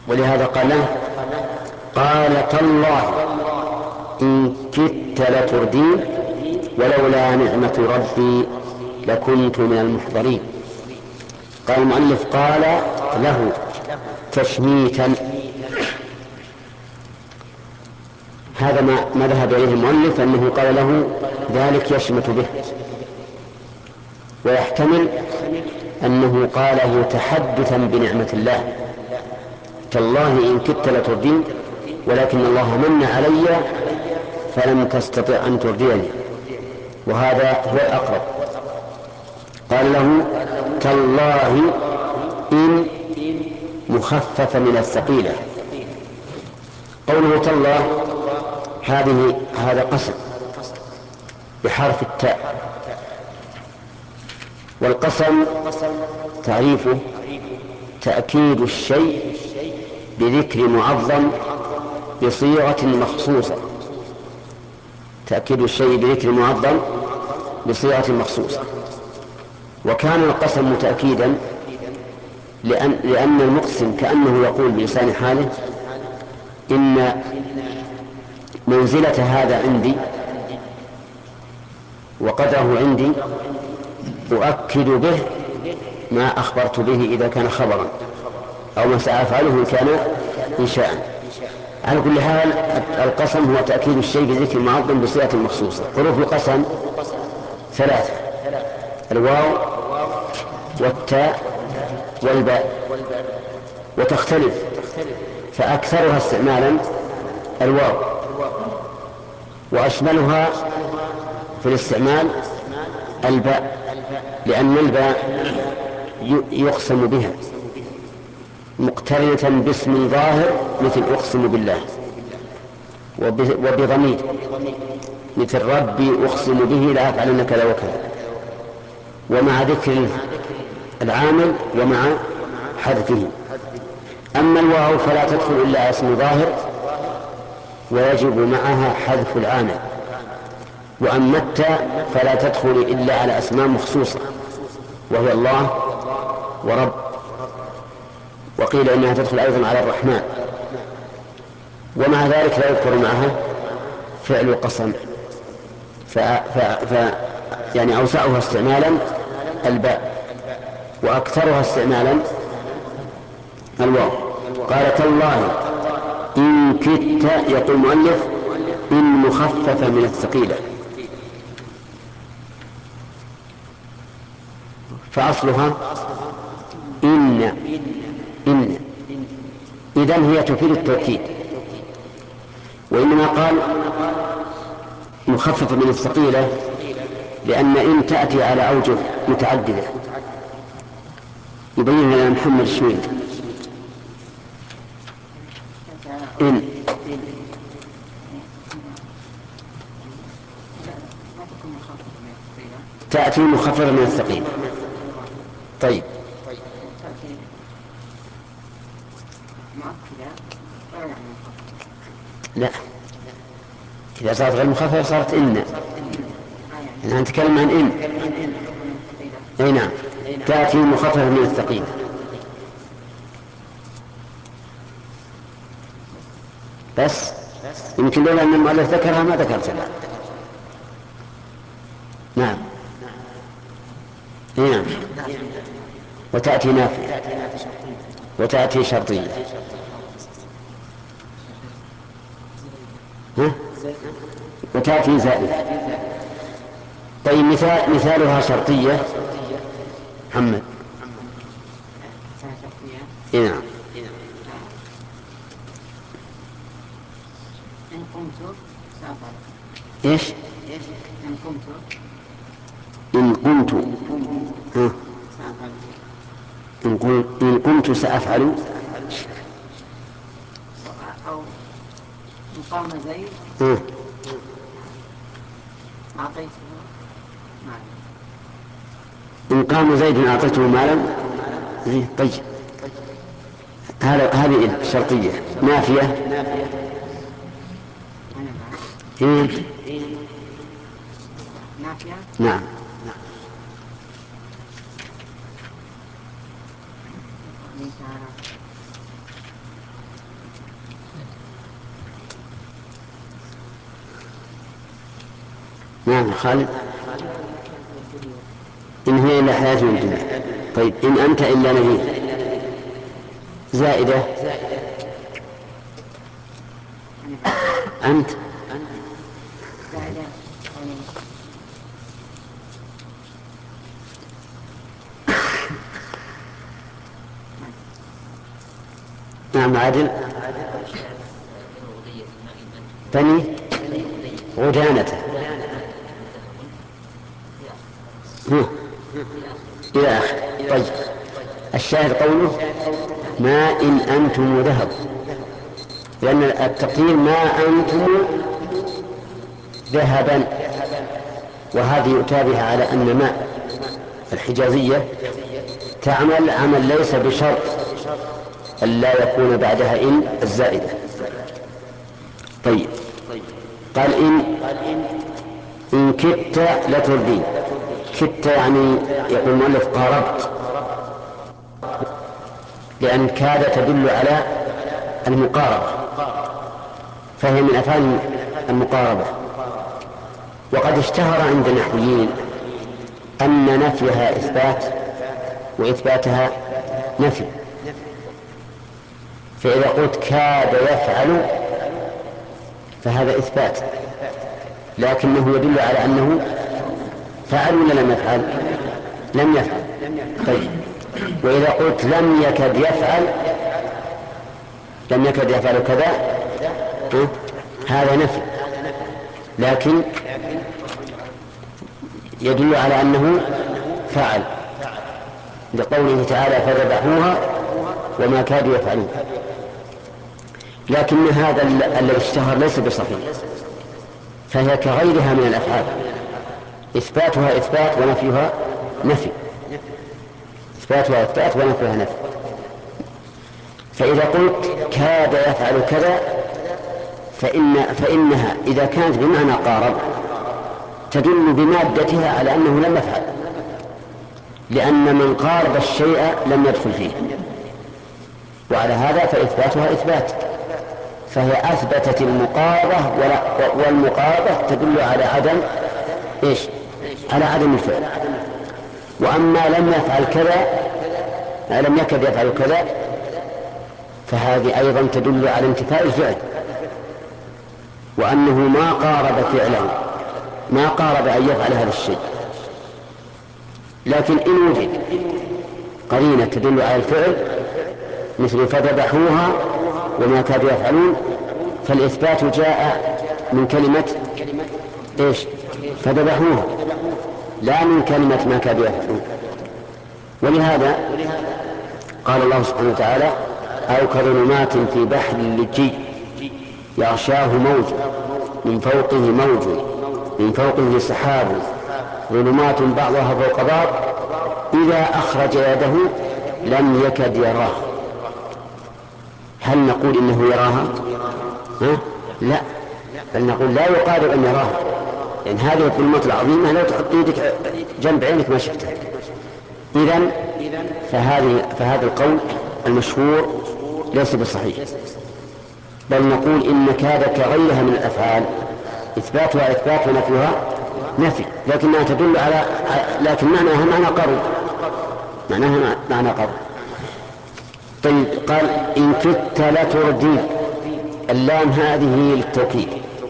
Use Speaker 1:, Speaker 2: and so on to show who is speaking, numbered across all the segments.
Speaker 1: ولهذا قال له: قال تالله إن كدت لتردين ولولا نعمة ربي لكنت من المحضرين. قال المؤلف: قال له تشميتا. هذا ما ذهب إليه المؤلف، أنه قال له ذلك يشمت به، ويحتمل أنه قاله تحدثا بنعمة الله: تالله إن كدت لتردين ولكن الله من علي فلم تستطع أن ترديني، وهذا هو الأقرب. قال له تالله إن مخفف من الثقيلة. قوله تالله هذا قسم بحرف التاء، والقسم تعريفه تأكيد الشيء بذكر معظم بصيغة مخصوصة. تأكيد الشيء بذكر معظم بصيغة مخصوصة. وكان القسم تأكيدا لأن المقسم كأنه يقول بلسان حاله: إن منزلة هذا عندي وقدره عندي أؤكد به ما أخبرت به إذا كان خبرا، أو ما سأفعله إن كان إنشاء. على كل حال القسم هو تأكيد الشيء بذكر معظم بصيغة مخصوصة. حروف القسم 3: الواو والتاء والباء، وتختلف، فأكثرها استعمالا الواو، وأشملها في الاستعمال الباء، لأن الباء يقسم بها مقترنة باسم ظاهر مثل أقسم بالله، وبضمير مثل ربي أقسم به لا أفعلن كذا وكذا، ومع ذكر العامل ومع حذفه. أما الواو فلا تدخل إلا اسم ظاهر ويجب معها حذف العامل. وأما التاء فلا تدخل إلا على أسماء مخصوصة، وهي الله ورب، وقيل إنها تدخل أيضا على الرحمن. ومع ذلك لا يذكر معها فعل قسم، يعني أوسعها استعمالا الباء، وأكثرها استعمالا الواو. قال تالله إن كدت، يقول المؤلف: إن مخففة من الثقيلة، فأصلها إن إذن هي تفيد التوكيد. وإنما قال مخففة من الثقيلة لأن إن تأتي على أوجه متعددة. يبين لنا محمد الشويد إن تأتي مخففة من الثقيلة. طيب، لا، إذا صارت غير مخففة صارت إن. نحن نتكلم عن إن. أي نعم، تأتي مخففة من الثقيلة. بس يمكن لولا أن المؤلف ذكرها ما ذكرتها. نعم. نعم. وتأتي نافية، وتأتي شرطية. وتأتي زائدة. طيب، مثالها شرطية محمد. نعم.
Speaker 2: إن قمت سأفعل.
Speaker 1: إيش؟
Speaker 2: إن قمت سأفعل.
Speaker 1: إن قمت سأفعل.
Speaker 2: أو إن قام زيد أعطيته مالا.
Speaker 1: إن قام زيد أعطيته مالا. طيب، هذه الشرطية نافية.
Speaker 2: نافية.
Speaker 1: نعم. نعم خالد. إن هي إلا حياة الدنيا. طيب إن أنت إلا نذير زائدة أنت نعم عادل. بني غدانته إلى آخر. طيب الشاهد قوله ما إن أنتم ذهب، لأن التقدير ما أنتم ذهبا، وهذه يؤتى بها على أن ما الحجازية تعمل عمل ليس بشرط ألا يكون بعدها إن الزائدة. طيب قال إن كدت لتردين. كدت يعني يقول المؤلف قاربت، لأن كاد تدل على المقاربة، فهي من أفعال المقاربة. وقد اشتهر عند النحويين أن نفيها إثبات وإثباتها نفي، فإذا قلت كاد يفعل فهذا إثبات، لكنه يدل على أنه فعل ولا لم يفعل؟ لم يفعل. طيب وإذا قلت لم يكد يفعل، لم يكد يفعل كذا، هذا نفي، لكن يدل على أنه فعل، لقوله تعالى فذبحوها وما كادوا يفعلون. لكن هذا الذي اشتهر ليس بصحيح، فهي كغيرها من الأفعال، إثباتها إثبات ونفيها نفي، إثباتها إثبات ونفيها نفي. فإذا قلت كاد يفعل كذا فإنها إذا كانت بمعنى قارب تدل بمادتها على أنه لم يفعل، لأن من قارب الشيء لم يدخل فيه، وعلى هذا فإثباتها إثبات، فهي أثبتت المقاربة، والمقاربة تدل على عدم إيش؟ على عدم الفعل. وأما لم يفعل كذا، لم يكد يفعل كذا، فهذه أيضا تدل على انتفاء الفعل، وأنه ما قارب فعله، ما قارب أن يفعل هذا الشيء. لكن إن وجد قرينة تدل على الفعل مثل فذبحوها وما كادوا يفعلون، فالإثبات جاء من كلمة إيش؟ فذبحوها، لا من كلمة ما كادوا يفعلون. ولهذا قال الله سبحانه وتعالى أو كظلمات في بحر لجي يغشاه موج من فوقه موج من فوقه سحاب ظلمات بعضها فوق بعض إذا أخرج يده لم يكد يراه. هل نقول إنه يراها؟ لا، بل نقول لا يقارب أن يراها، لأن هذه الظلمات العظيمة لو تحط يدك جنب عينك ما شفتها. إذن فهذا القول المشهور ليس بصحيح، بل نقول إن كاد كغيرها من الأفعال إثباتها إثبات ونفيها نفي، لكنها تدل على لكن معناها معنى قرب، معناها معنى قرب. طيب قال إن كدت لتردين، اللام هذه للتوكيد،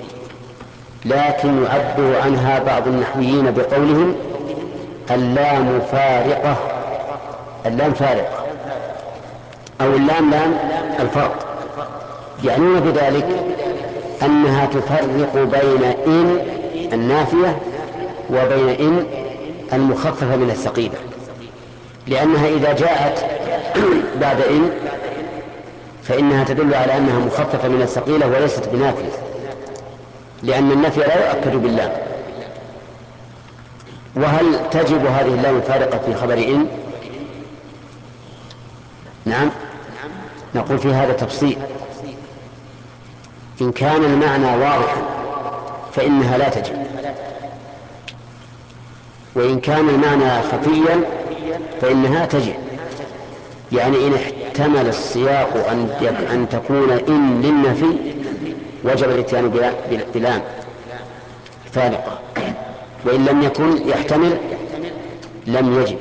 Speaker 1: لكن يعبر عنها بعض النحويين بقولهم اللام فارقة، اللام فارقة أو اللام لام الفرق، يعنون بذلك أنها تفرق بين إن النافية وبين إن المخففة من الثقيلة، لأنها إذا جاءت بعد إن فإنها تدل على أنها مخففة من الثقيلة وليست بنافية، لأن النفي لا يؤكد باللام. وهل تجب هذه اللام الفارقة في خبر إن؟ نعم، نقول في هذا تفصيل. إن كان المعنى واضحا فإنها لا تجب، وإن كان المعنى خفيا فإنها تجب. يعني إن احتمل السياق أن تكون إن للنفي وجب الاتيان بلام فارقة. وإن لم يكن يحتمل لم يجب.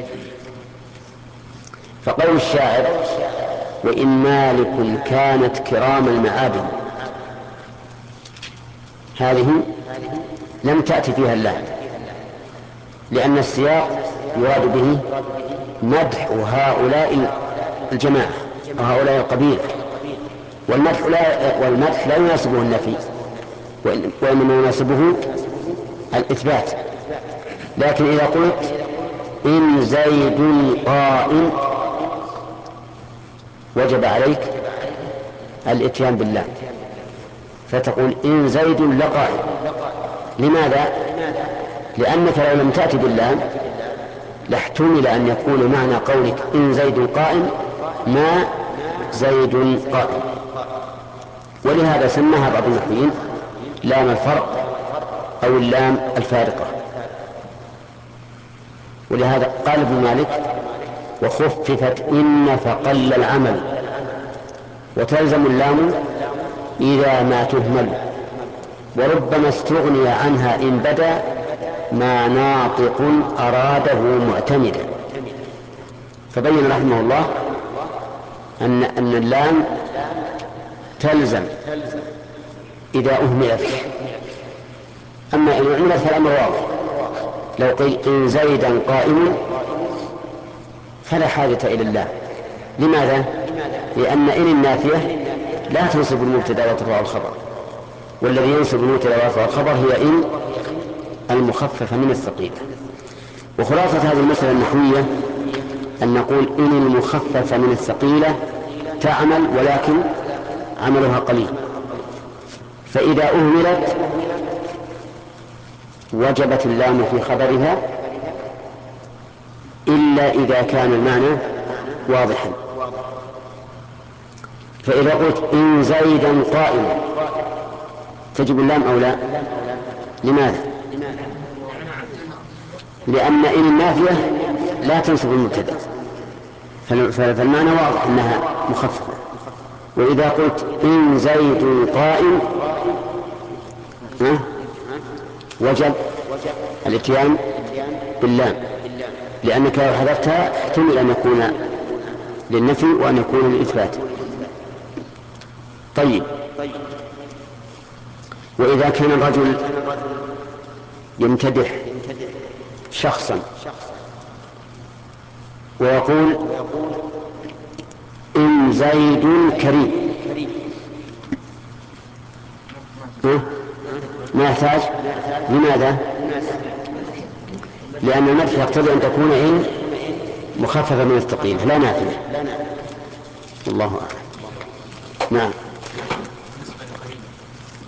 Speaker 1: فقول الشاعر وإن مالك كانت كرام المعادن، هذه لم تأتي فيها اللام، لأن السياق يراد به مدح هؤلاء الجماعة وهؤلاء القبيلة، والمدح لا يناسبه النفي، وإنما يناسبه الإثبات. لكن إذا قلت إن زيد قائم وجب عليك الإتيان بالله، فتقول إن زيد لقائم. لماذا؟ لأنك لو لم تأتي بالله لاحتمل أن يكون معنى قولك إن زيد قائم ما زيد قائم. ولهذا سماها بعض النحويين لام الفرق أو اللام الفارقة. ولهذا قال ابن مالك وخففت إن فقل العمل، وتلزم اللام إذا ما تهمل، وربما استغني عنها إن بدا ما ناطق أراده معتمدا. فبين رحمه الله أن اللام تلزم إذا أهملت. أما إن أهملت فالأمر واضح، لو قيل إن زيدا قائم فلا حاجة إلى الله. لماذا؟ لأن إن النافية لا تنصب المبتدأ وترفع الخبر، والذي ينصب المبتدأ ويرفع الخبر هي إن المخففة من الثقيلة. وخلاصة هذه المسألة النحوية أن نقول إن المخففة من الثقيلة تعمل ولكن عملها قليل، فإذا أهملت وجبت اللام في خبرها إلا إذا كان المعنى واضحا. فإذا قلت إن زيدا قائما تجب اللام أو لا؟ لماذا؟ لأن إن النافية لا تنصب المبتدأ، فالمعنى واضح أنها مخففة. وإذا قلت إن زيد قائم وجب الاتيان باللام، لأنك لو حذفتها احتمل أن يكون للنفي وأن يكون للإثبات. طيب، وإذا كان الرجل يمتدح شخصا ويقول إن زيد كريم، ما يحتاج. لماذا؟ لأن المدح يقتضي أن تكون إن مخففة من الثقيلة لا نافية. الله أعلم. نعم.